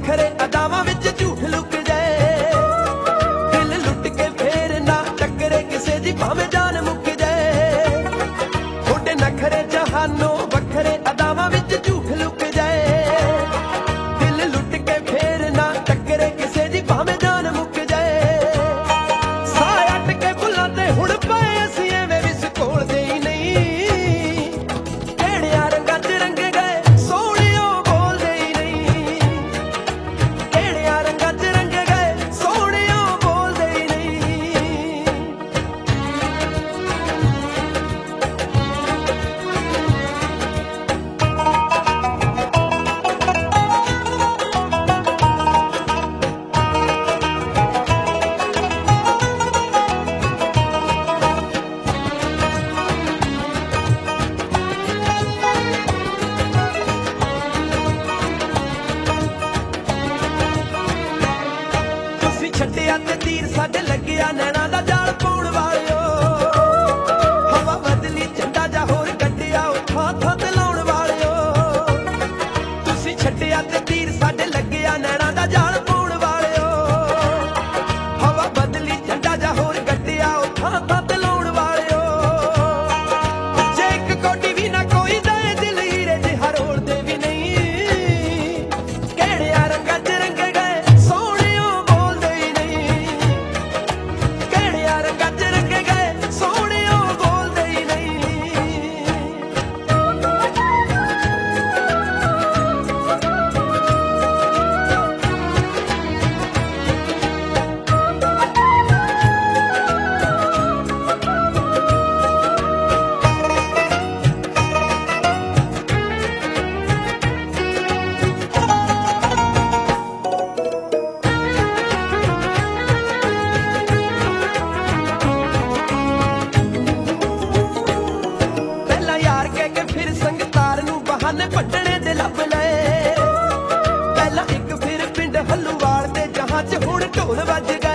ਵੱਖਰੇ ਅਦਾਵਾਂ ਵਿੱਚ ਝੂਠ ਲੁਕ ਜਾਏ, ਦਿਲ ਲੁੱਟ ਕੇ ਫੇਰ ਨਾ ਟੱਕਰੇ ਕਿਸੇ ਦੀ ਭਾਵੇਂ ਜਾਨ ਮੁੱਕ ਜਾਏ। ਤੁਹਾਡੇ ਨਖਰੇ ਜਹਾਨੋਂ ਵੱਖਰੇ ਅਦਾਵਾਂ ਵਿੱਚ ਝੂਠ ਲੁਕ ਜਾਏ, ਦਿਲ ਲੁੱਟ ਕੇ ਫੇਰ ਨਾ ਟੱਕਰੇ ਕਿਸੇ ਦੀ ਭਾਵੇਂ ਜਾਨ ਮੁੱਕ ਜਾਏ। ਸਾਹ ਅੱਟ ਕੇ ਬੁੱਲਾਂ ਤੇ ਹੁਣ ਪਏ ਅਸੀਂ ਐਵੇਂ ਵਿਸਕੋਲਦੇ ਹੀ ਨਹੀਂ, ਕਿਹੜਿਆਂ ਰੰਗਾਂ 'ਚ ਰੰਗੇ ਗਏ ਸੋਹਣਿਓ ਬੋਲਦੇ ਹੀ ਨਹੀਂ, ਕਿਹੜਿਆਂ ਰੰਗਾਂ 'ਚ ਰੰਗੇ ਗਏ ਸੋਹਣਿਓ ਬੋਲਦੇ ਹੀ ਨਹੀਂ। ਤੁਸੀਂ ਛੱਡਿਆ ਤੇ ਤੀਰ ਸਾਡੇ ਲੱਗਿਆ ਨੈਣਾ ਦਾ ਜਾਲ ਪਾਉਣ ਵਾਲਿਓ, ਹਵਾ ਬਦਲੀ ਝੰਡਾ ਜਾ ਹੋਰ ਗੱਡਿਆ ਉਹ ਥਾਂ ਥਾਂ ਤੇ ਲਾਉਣ ਵਾਲਿਓ। ਤੁਸੀਂ ਛੱਡਿਆ ਤੇ ਤੀਰ ਸਾਡੇ ਲੱਗਿਆ ਨੈਣਾ ਦਾ ਜਾਲ ਪਾਉਣ ਵਾਲਿਓ, ਹਵਾ ਬਦਲੀ ਝੰਡਾ ਜਾ ਹੋਰ ਗੱਡਿਆ ਉਹ ਥਾਂ ਥਾਂ ਤੇ ਲਾਉਣ ਵਾਲਿਓ। ਜੇ ਇੱਕ ਕੋਟੀ ਵੀ ਨਾ ਕੋਈ ਦੇ ਦਿਲ ਹੀਰੇ ਜਿਹਾ ਰੋਲਦੇ ਵੀ ਨਹੀਂ, ਕਿਹੜਿਆਂ ਰੰਗਾਂ 'ਚ ਰੰਗੇ ਗਏ ਸੋਹਣਿਓ ਬੋਲਦੇ ਹੀ ਨਹੀਂ, ਕਿਹੜਿਆਂ ਰੰਗਾਂ 'ਚ ਰੰਗੇ ਗਏ ਸੋਹਣਿਓ ਬੋਲਦੇ ਹੀ ਨਹੀਂ। ਪਹਿਲਾਂ ਯਾਰ ਕਹਿ ਕੇ ਫਿਰ ਸੰਗਤਾਰ ਨੂੰ ਬਹਾਨੇ ਪੱਟਣੇ ਦੇ ਲੱਭ ਲਏ, ਪਹਿਲਾਂ ਇੱਕ ਫਿਰ ਪਿੰਡ ਹੱਲੂਵਾਲ ਤੇ ਜਹਾਂ 'ਚ ਹੁਣ ਢੋਲ ਵੱਜ